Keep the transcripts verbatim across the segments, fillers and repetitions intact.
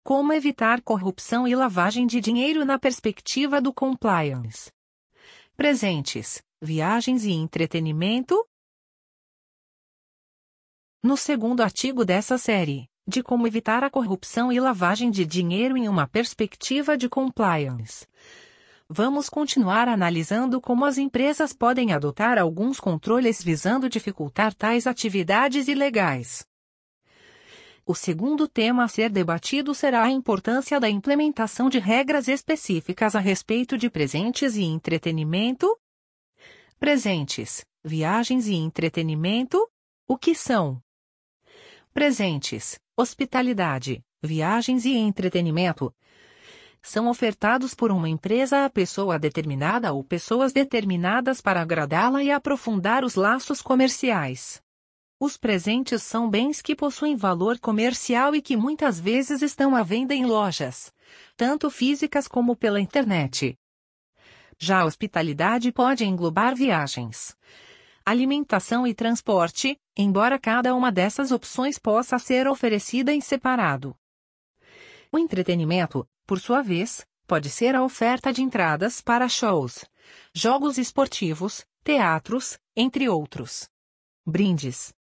Como evitar corrupção e lavagem de dinheiro na perspectiva do compliance. Presentes, viagens e entretenimento. No segundo artigo dessa série, de como evitar a corrupção e lavagem de dinheiro em uma perspectiva de compliance, vamos continuar analisando como as empresas podem adotar alguns controles visando dificultar tais atividades ilegais. O segundo tema a ser debatido será a importância da implementação de regras específicas a respeito de presentes e entretenimento. Presentes, viagens e entretenimento. O que são? Presentes, hospitalidade, viagens e entretenimento são ofertados por uma empresa a pessoa determinada ou pessoas determinadas para agradá-la e aprofundar os laços comerciais. Os presentes são bens que possuem valor comercial e que muitas vezes estão à venda em lojas, tanto físicas como pela internet. Já a hospitalidade pode englobar viagens, alimentação e transporte, embora cada uma dessas opções possa ser oferecida em separado. O entretenimento, por sua vez, pode ser a oferta de entradas para shows, jogos esportivos, teatros, entre outros. Brindes.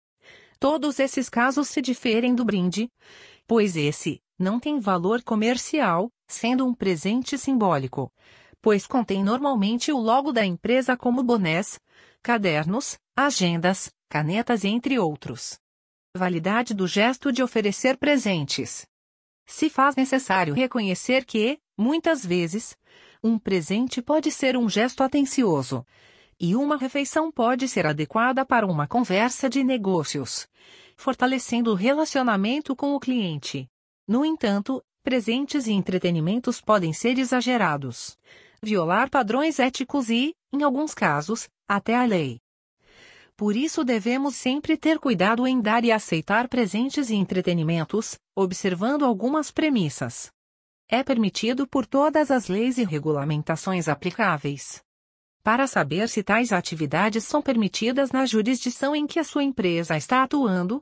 Todos esses casos se diferem do brinde, pois esse não tem valor comercial, sendo um presente simbólico, pois contém normalmente o logo da empresa como bonés, cadernos, agendas, canetas entre outros. Validade do gesto de oferecer presentes. Se faz necessário reconhecer que, muitas vezes, um presente pode ser um gesto atencioso, e uma refeição pode ser adequada para uma conversa de negócios, fortalecendo o relacionamento com o cliente. No entanto, presentes e entretenimentos podem ser exagerados, violar padrões éticos e, em alguns casos, até a lei. Por isso devemos sempre ter cuidado em dar e aceitar presentes e entretenimentos, observando algumas premissas. É permitido por todas as leis e regulamentações aplicáveis. Para saber se tais atividades são permitidas na jurisdição em que a sua empresa está atuando,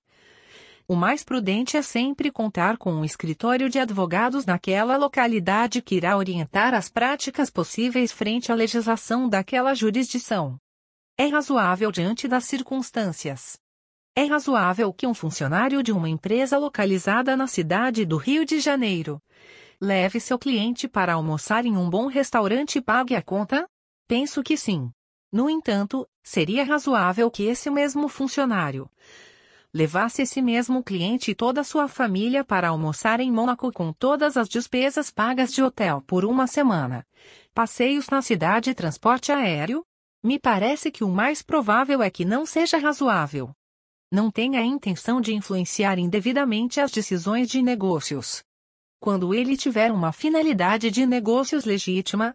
o mais prudente é sempre contar com um escritório de advogados naquela localidade que irá orientar as práticas possíveis frente à legislação daquela jurisdição. É razoável diante das circunstâncias. É razoável que um funcionário de uma empresa localizada na cidade do Rio de Janeiro leve seu cliente para almoçar em um bom restaurante e pague a conta? Penso que sim. No entanto, seria razoável que esse mesmo funcionário levasse esse mesmo cliente e toda a sua família para almoçar em Mônaco com todas as despesas pagas de hotel por uma semana, passeios na cidade e transporte aéreo? Me parece que o mais provável é que não seja razoável. Não tenha a intenção de influenciar indevidamente as decisões de negócios. Quando ele tiver uma finalidade de negócios legítima,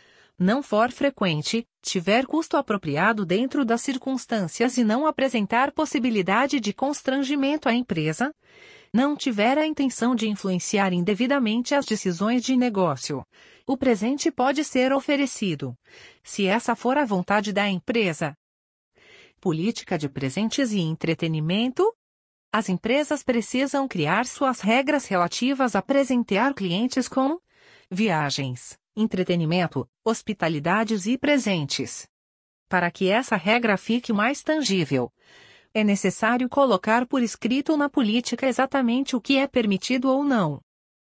não for frequente, tiver custo apropriado dentro das circunstâncias e não apresentar possibilidade de constrangimento à empresa, não tiver a intenção de influenciar indevidamente as decisões de negócio, o presente pode ser oferecido, se essa for a vontade da empresa. Política de presentes e entretenimento. As empresas precisam criar suas regras relativas a presentear clientes com viagens, entretenimento, hospitalidades e presentes. Para que essa regra fique mais tangível, é necessário colocar por escrito na política exatamente o que é permitido ou não.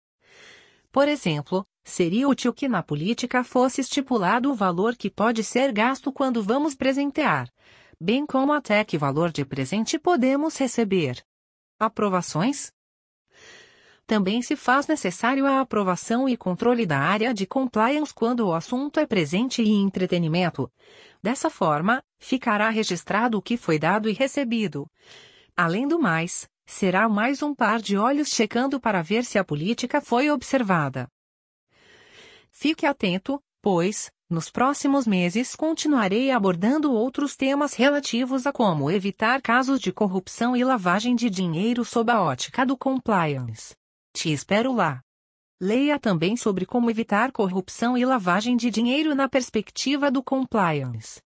Por exemplo, seria útil que na política fosse estipulado o valor que pode ser gasto quando vamos presentear, bem como até que valor de presente podemos receber. Aprovações? Também se faz necessário a aprovação e controle da área de compliance quando o assunto é presente e entretenimento. Dessa forma, ficará registrado o que foi dado e recebido. Além do mais, será mais um par de olhos checando para ver se a política foi observada. Fique atento, pois, nos próximos meses continuarei abordando outros temas relativos a como evitar casos de corrupção e lavagem de dinheiro sob a ótica do compliance. Te espero lá. Leia também sobre como evitar corrupção e lavagem de dinheiro na perspectiva do compliance.